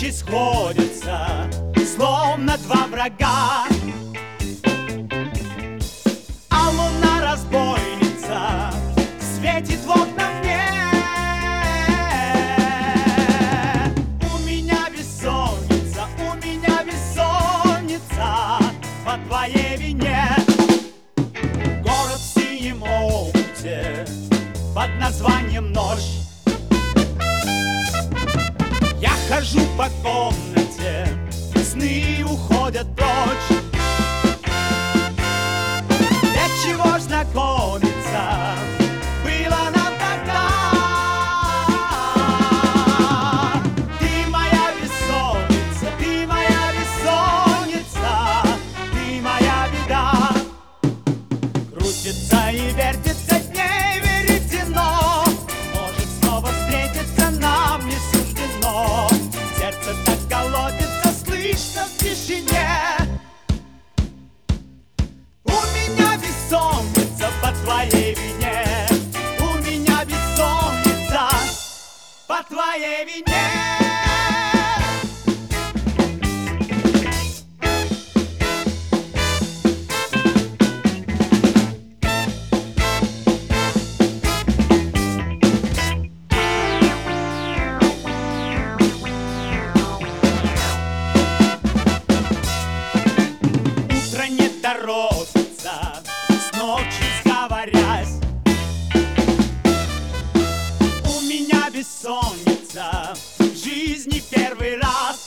Тучи сходятся, словно два врага, а луна разбойница светит в окна мне. У меня бессонница по твоей вине. Город в синем омуте под названием ночь. Я хожу по комнате, сны уходят прочь. Для чего ж знакомиться было нам тогда? Ты моя бессонница, ты моя бессонница, ты моя беда. Крутится и вертится дней веретено, может снова встретиться нам не суждено. Сердце так колотится, слышно в тишине. У меня бессонница по твоей вине. У меня бессонница по твоей вине. Торопится, с ночи сговорясь. У меня бессонница в жизни первый раз.